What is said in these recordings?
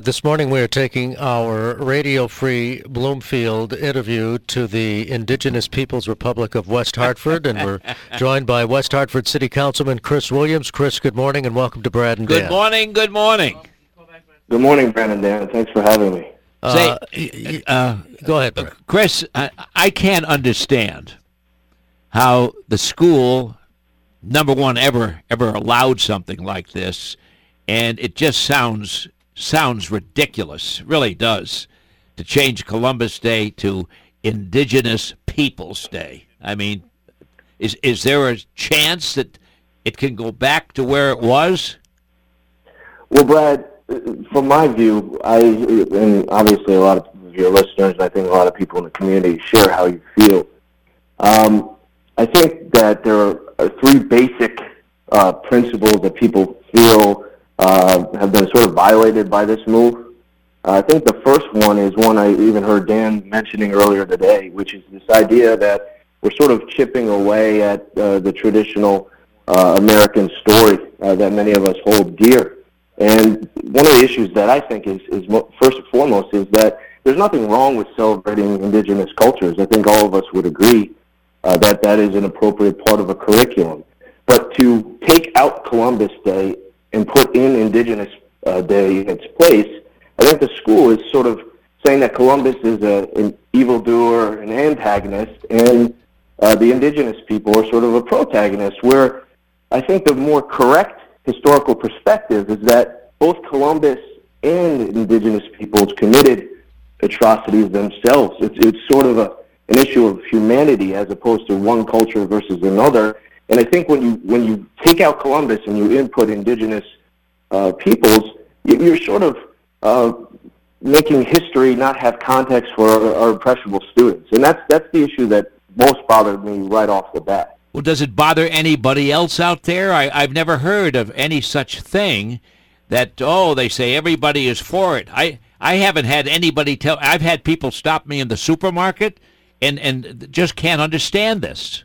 This morning we are taking our radio-free Bloomfield interview to the Indigenous Peoples Republic of West Hartford, and we're joined by West Hartford City Councilman Chris Williams. Chris, good morning, and welcome to Brad and Dan. Good morning, good morning. Good morning, Brad and Dan. Thanks for having me. Go ahead, Brad. Chris, I can't understand how the school, number one, ever allowed something like this, and it just sounds ridiculous, really does, to change Columbus Day to Indigenous Peoples Day. I mean, is there a chance that it can go back to where it was? Well, Brad, from my view, and obviously a lot of your listeners, and I think a lot of people in the community share how you feel. I think that there are three basic principles that people feel have been sort of violated by this move. I think the first one is one I even heard Dan mentioning earlier today, which is this idea that we're sort of chipping away at the traditional American story that many of us hold dear. And one of the issues that I think is first and foremost is that there's nothing wrong with celebrating indigenous cultures. I think all of us would agree that that is an appropriate part of a curriculum. But to take out Columbus Day and put in Indigenous Day in its place, I think the school is sort of saying that Columbus is an evildoer, an antagonist, and the indigenous people are sort of a protagonist, where I think the more correct historical perspective is that both Columbus and indigenous peoples committed atrocities themselves. It's sort of an issue of humanity as opposed to one culture versus another. And I think when you take out Columbus and you input indigenous peoples, you're sort of making history not have context for our impressionable students. And that's the issue that most bothered me right off the bat. Well, does it bother anybody else out there? I've never heard of any such thing that, they say everybody is for it. I haven't had anybody tell. I've had people stop me in the supermarket and just can't understand this.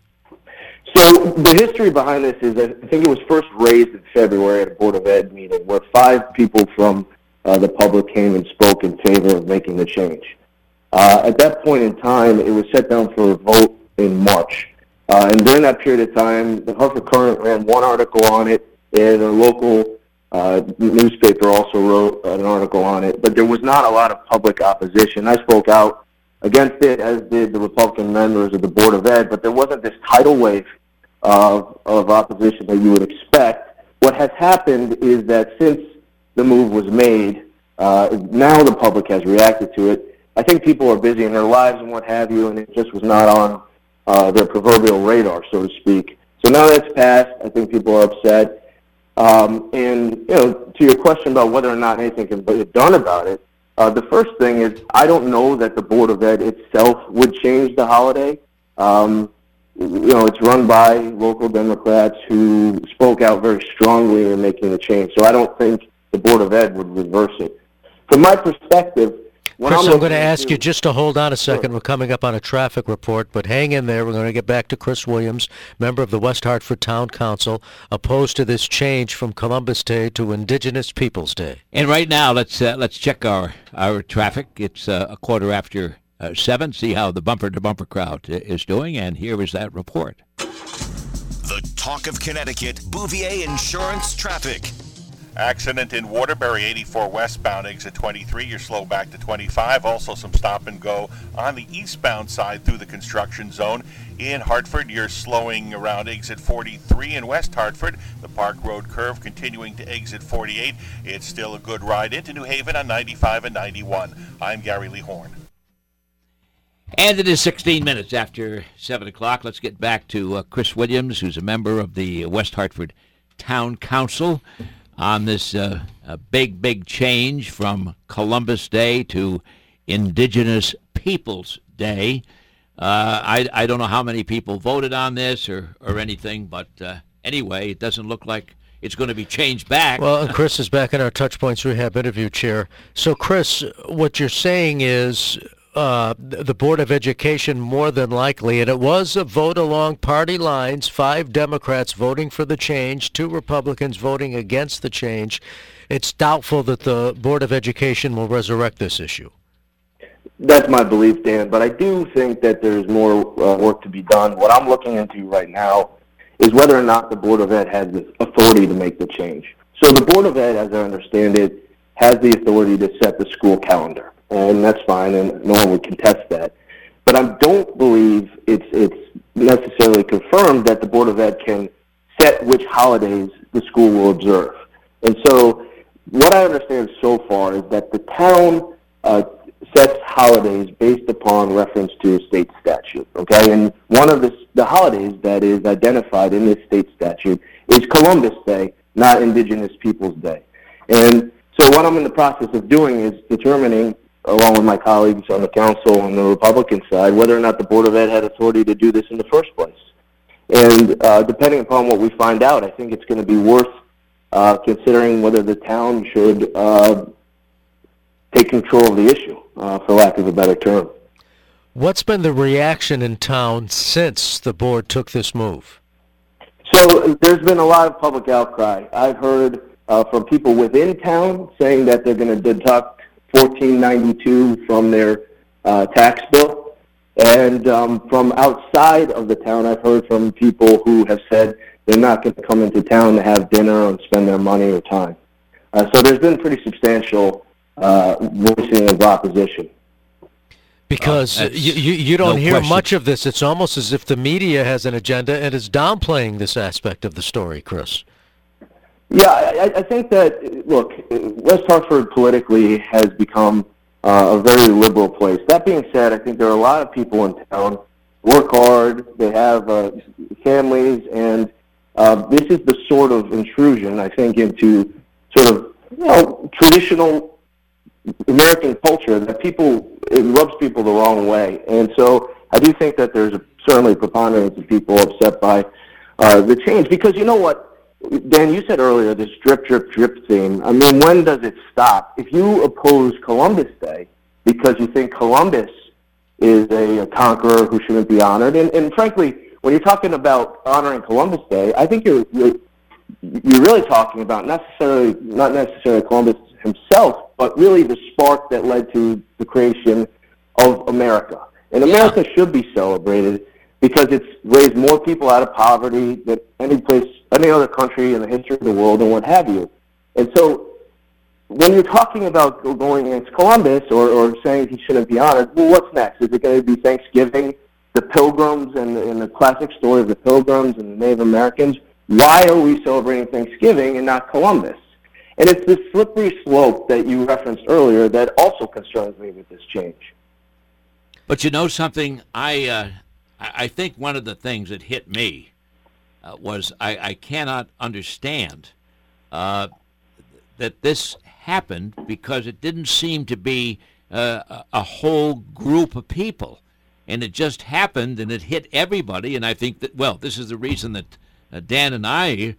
So the history behind this is, I think it was first raised in February at a Board of Ed meeting where 5 people from the public came and spoke in favor of making the change. At that point in time, it was set down for a vote in March. And during that period of time, the Hartford Courant ran one article on it, and a local newspaper also wrote an article on it, but there was not a lot of public opposition. I spoke out against it, as did the Republican members of the Board of Ed, but there wasn't this tidal wave of opposition that you would expect. What has happened is that since the move was made, now the public has reacted to it. I think people are busy in their lives and what have you, and it just was not on their proverbial radar, so to speak. So now that's passed. I think people are upset. And, to your question about whether or not anything can be done about it, the first thing is I don't know that the Board of Ed itself would change the holiday. It's run by local Democrats who spoke out very strongly in making the change. So I don't think the Board of Ed would reverse it. From my perspective, Chris, I'm going to ask you just to hold on a second. Sure. We're coming up on a traffic report, but hang in there. We're going to get back to Chris Williams, member of the West Hartford Town Council, opposed to this change from Columbus Day to Indigenous Peoples Day. And right now, let's check our traffic. It's a quarter after 7. See how the bumper-to-bumper crowd is doing, and here is that report. The Talk of Connecticut, Bouvier Insurance Traffic. Accident in Waterbury, 84 westbound, exit 23. You're slow back to 25. Also some stop and go on the eastbound side through the construction zone. In Hartford, you're slowing around exit 43 in West Hartford. The Park Road curve continuing to exit 48. It's still a good ride into New Haven on 95 and 91. I'm Gary Lee Horn. And it is 16 minutes after 7 o'clock. Let's get back to Chris Williams, who's a member of the West Hartford Town Council, on this big change from Columbus Day to Indigenous Peoples Day. I don't know how many people voted on this or anything, but anyway, it doesn't look like it's going to be changed back. Well, and Chris is back in our Touch Points Rehab interview chair. So, Chris, what you're saying is the Board of Education more than likely, and it was a vote along party lines, 5 Democrats voting for the change, 2 Republicans voting against the change. it's doubtful that the Board of Education will resurrect this issue. That's my belief, Dan, but I do think that there's more work to be done. What I'm looking into right now is whether or not the Board of Ed has the authority to make the change. So the Board of Ed, as I understand it, has the authority to set the school calendar, and that's fine, and no one would contest that. But I don't believe it's necessarily confirmed that the Board of Ed can set which holidays the school will observe. And so what I understand so far is that the town sets holidays based upon reference to a state statute, okay? And one of the holidays that is identified in this state statute is Columbus Day, not Indigenous Peoples Day. And so what I'm in the process of doing is determining, along with my colleagues on the council on the Republican side, whether or not the Board of Ed had authority to do this in the first place. And depending upon what we find out, I think it's going to be worth considering whether the town should take control of the issue, for lack of a better term. What's been the reaction in town since the board took this move? So there's been a lot of public outcry. I've heard from people within town saying that they're going to deduct $14.92 from their tax bill. And from outside of the town, I've heard from people who have said they're not going to come into town to have dinner and spend their money or time. So there's been pretty substantial voicing of opposition. Because you don't hear much of this. It's almost as if the media has an agenda and is downplaying this aspect of the story, Chris. Yeah, I think that, look, West Hartford politically has become a very liberal place. That being said, I think there are a lot of people in town who work hard, they have families, and this is the sort of intrusion, I think, into sort of, traditional American culture that it rubs people the wrong way. And so I do think that there's certainly a preponderance of people upset by the change. Because you know what, Dan, you said earlier, this drip, drip, drip theme. I mean, when does it stop? If you oppose Columbus Day because you think Columbus is a conqueror who shouldn't be honored, and frankly, when you're talking about honoring Columbus Day, I think you're really talking about not necessarily Columbus himself, but really the spark that led to the creation of America. And America should be celebrated because it's raised more people out of poverty than any other country in the history of the world and what have you. And so when you're talking about going against Columbus or saying he shouldn't be honored, well, what's next? Is it going to be Thanksgiving, the Pilgrims and the classic story of the Pilgrims and the Native Americans? Why are we celebrating Thanksgiving and not Columbus? And it's this slippery slope that you referenced earlier that also concerns me with this change. But you know something? I think one of the things that hit me was I cannot understand that this happened because it didn't seem to be a whole group of people. And it just happened and it hit everybody. And I think that, well, this is the reason that Dan and I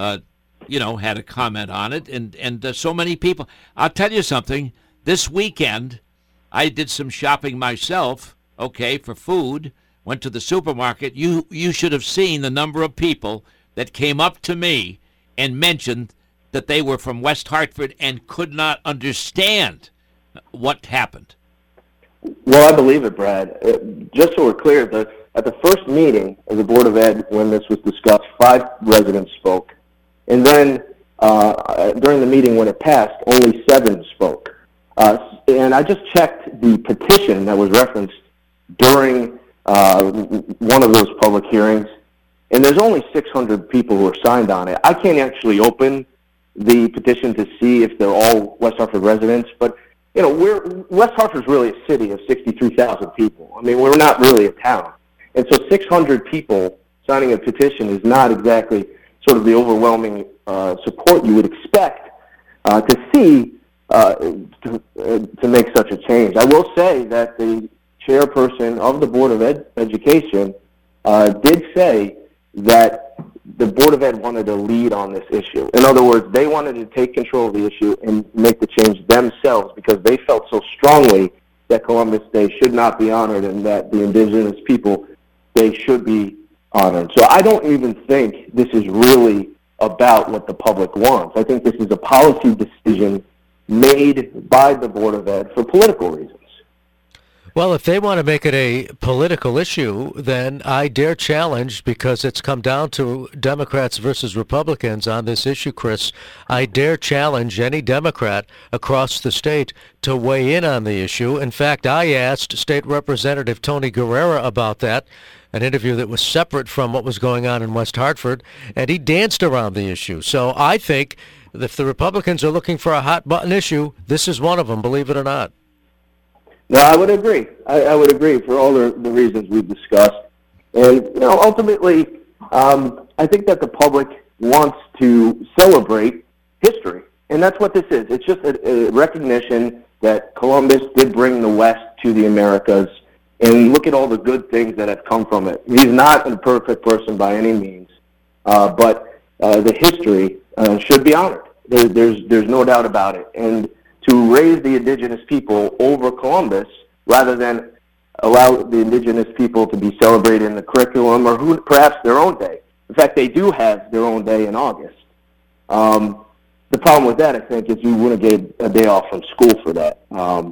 had a comment on it, and so many people. I'll tell you something. This weekend, I did some shopping myself, for food, went to the supermarket. You should have seen the number of people that came up to me and mentioned that they were from West Hartford and could not understand what happened. Well, I believe it, Brad. Just so we're clear, at the first meeting of the Board of Ed, when this was discussed, 5 residents spoke. And then during the meeting when it passed, only 7 spoke. And I just checked the petition that was referenced during one of those public hearings, and there's only 600 people who are signed on it. I can't actually open the petition to see if they're all West Hartford residents, but West Hartford's really a city of 63,000 people. I mean, we're not really a town. And so 600 people signing a petition is not exactly sort of the overwhelming support you would expect to see to make such a change. I will say that the chairperson of the Board of Education did say that the Board of Ed wanted to lead on this issue. In other words, they wanted to take control of the issue and make the change themselves because they felt so strongly that Columbus Day should not be honored and that the indigenous people, they should be honored. So I don't even think this is really about what the public wants. I think this is a policy decision made by the Board of Ed for political reasons. Well, if they want to make it a political issue, then I dare challenge, because it's come down to Democrats versus Republicans on this issue, Chris, I dare challenge any Democrat across the state to weigh in on the issue. In fact, I asked State Representative Tony Guerrera about that, an interview that was separate from what was going on in West Hartford, and he danced around the issue. So I think if the Republicans are looking for a hot-button issue, this is one of them, believe it or not. No, I would agree. I would agree for all the reasons we've discussed. And, ultimately, I think that the public wants to celebrate history. And that's what this is. It's just a recognition that Columbus did bring the West to the Americas, and look at all the good things that have come from it. He's not a perfect person by any means, but the history should be honored. There's no doubt about it. And to raise the indigenous people over Columbus, rather than allow the indigenous people to be celebrated in the curriculum or perhaps their own day. In fact, they do have their own day in August. The problem with that, I think, is you wouldn't get a day off from school for that.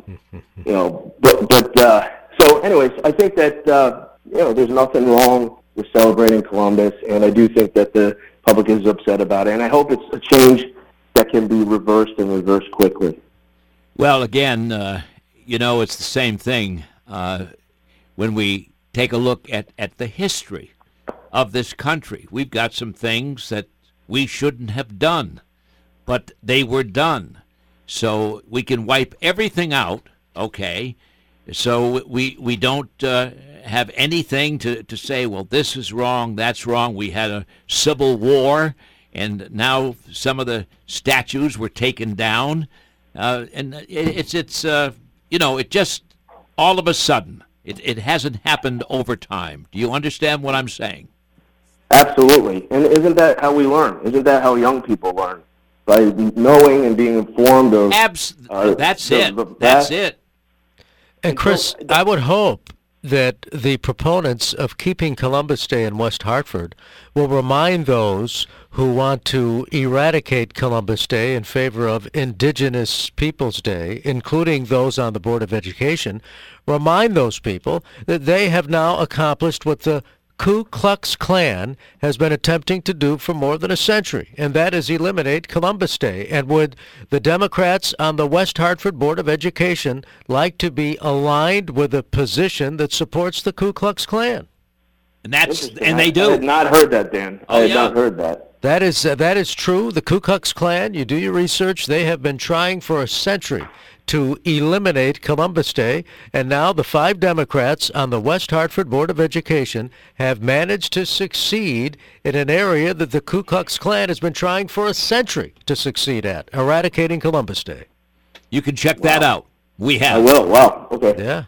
So anyways, I think that, there's nothing wrong with celebrating Columbus, and I do think that the public is upset about it, and I hope it's a change that can be reversed and reversed quickly. Well, again, it's the same thing when we take a look at the history of this country. We've got some things that we shouldn't have done, but they were done. So we can wipe everything out, okay? So we don't have anything to say, well, this is wrong, that's wrong. We had a civil war, and now some of the statues were taken down. And it just all of a sudden, it hasn't happened over time. Do you understand what I'm saying? Absolutely. And isn't that how we learn? Isn't that how young people learn? By knowing and being informed of... That's it. And Chris, I would hope that the proponents of keeping Columbus Day in West Hartford will remind those who want to eradicate Columbus Day in favor of Indigenous Peoples Day, including those on the Board of Education, remind those people that they have now accomplished what the Ku Klux Klan has been attempting to do for more than a century, and that is eliminate Columbus Day. And would the Democrats on the West Hartford Board of Education like to be aligned with a position that supports the Ku Klux Klan? And they do. I had not heard that, Dan. I had not heard that. That is true. The Ku Klux Klan, you do your research, they have been trying for a century to eliminate Columbus Day, and now the 5 Democrats on the West Hartford Board of Education have managed to succeed in an area that the Ku Klux Klan has been trying for a century to succeed at, eradicating Columbus Day. You can check that out. We have. I will. Wow. Okay. Yeah.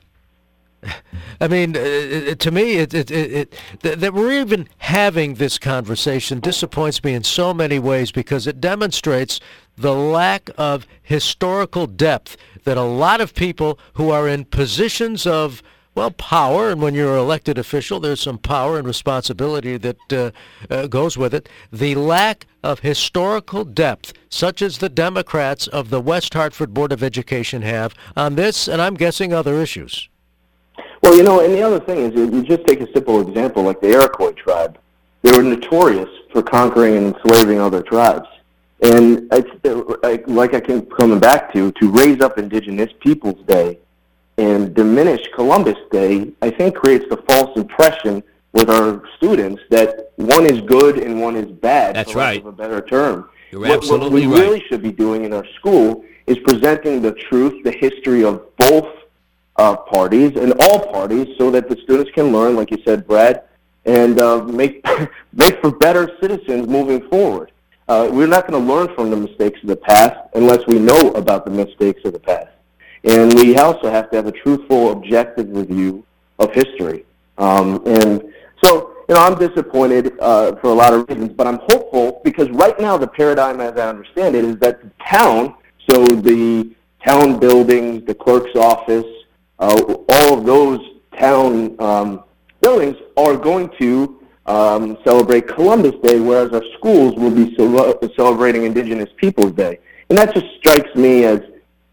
I mean, to me, that we're even having this conversation disappoints me in so many ways, because it demonstrates the lack of historical depth that a lot of people who are in positions of, power, and when you're an elected official, there's some power and responsibility that goes with it. The lack of historical depth, such as the Democrats of the West Hartford Board of Education have on this, and I'm guessing other issues. Well, and the other thing is, you just take a simple example like the Iroquois tribe. They were notorious for conquering and enslaving other tribes. And like I keep coming back to raise up Indigenous Peoples Day and diminish Columbus Day, I think creates the false impression with our students that one is good and one is bad. That's for right. lack of a better term. You're absolutely what we really should be doing in our school is presenting the truth, the history of both parties and all parties, so that the students can learn, like you said, Brad, and make for better citizens moving forward. We're not going to learn from the mistakes of the past unless we know about the mistakes of the past. And we also have to have a truthful, objective review of history. And so, I'm disappointed for a lot of reasons, but I'm hopeful because right now the paradigm, as I understand it, is that the town, so the town buildings, the clerk's office, all of those town buildings are going to celebrate Columbus Day, whereas our schools will be celebrating Indigenous Peoples Day. And that just strikes me as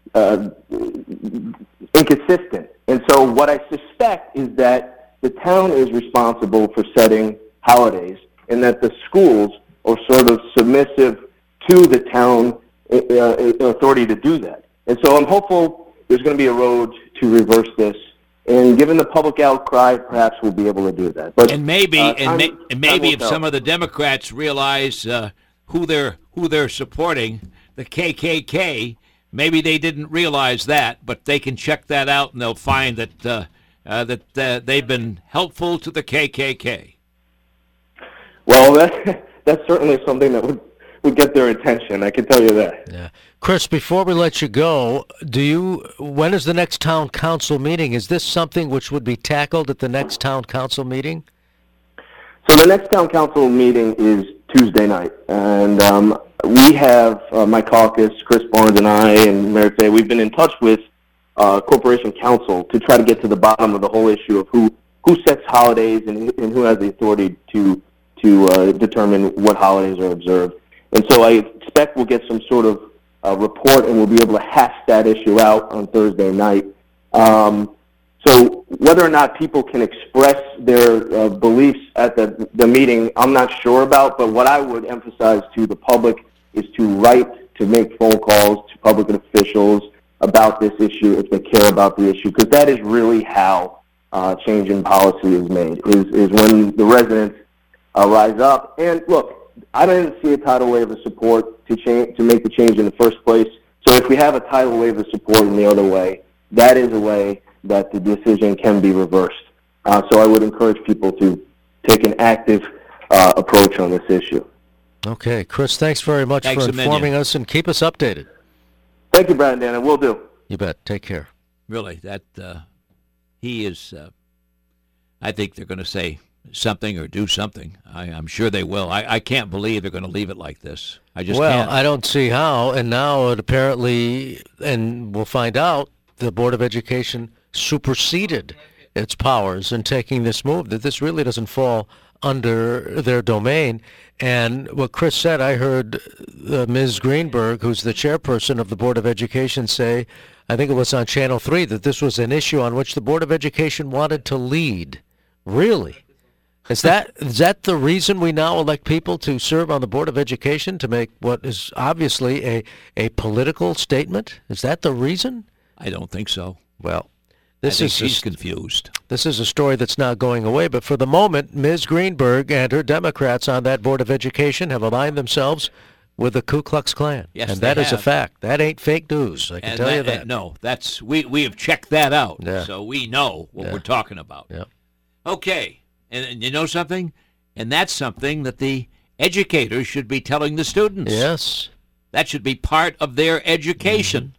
inconsistent. And so what I suspect is that the town is responsible for setting holidays, and that the schools are sort of submissive to the town authority to do that. And so I'm hopeful there's going to be a road to reverse this. And given the public outcry, perhaps we'll be able to do that. But maybe if tell. some of the Democrats realize who they're supporting, the KKK, maybe they didn't realize that, but they can check that out and they'll find that they've been helpful to the KKK. Well, that's certainly something that would get their attention. I can tell you that. Yeah. Chris, before we let you go, when is the next town council meeting? Is this something which would be tackled at the next town council meeting? So the next town council meeting is Tuesday night, and we have my caucus, Chris Barnes and I, and Mayor Fay, we've been in touch with Corporation Council to try to get to the bottom of the whole issue of who sets holidays and who has the authority to determine what holidays are observed. And so I expect we'll get some sort of report, and we'll be able to hash that issue out on Thursday night. So whether or not people can express their beliefs at the meeting, I'm not sure about, but what I would emphasize to the public is to write, to make phone calls to public officials about this issue if they care about the issue, because that is really how change in policy is made, is when the residents rise up. And look, I didn't see a tidal wave of support to make the change in the first place. So if we have a tidal wave of support in the other way, that is a way that the decision can be reversed. So I would encourage people to take an active approach on this issue. Okay, Chris, thanks very much for informing us, and keep us updated. Thank you, Brad and Dana. Will do. You bet. Take care. Really, that he is. I think they're going to say something or do something. I'm sure they will. I can't believe they're going to leave it like this. I just can't. I don't see how. And now it apparently, and we'll find out, the Board of Education superseded its powers in taking this move, that this really doesn't fall under their domain. And what Chris said, I heard Ms. Greenberg, who's the chairperson of the Board of Education, say, I think it was on Channel 3, that this was an issue on which the Board of Education wanted to lead. Really? Is that the reason we now elect people to serve on the Board of Education, to make what is obviously a political statement? Is that the reason? I don't think so. Well, he's confused. This is a story that's not going away, but for the moment, Ms. Greenberg and her Democrats on that Board of Education have aligned themselves with the Ku Klux Klan. Yes, and that is a fact. That ain't fake news. I can tell you that. No, that's we have checked that out, Yeah. so we know what we're talking about. Yeah. Okay, and you know something? And that's something that the educators should be telling the students. Yes. That should be part of their education.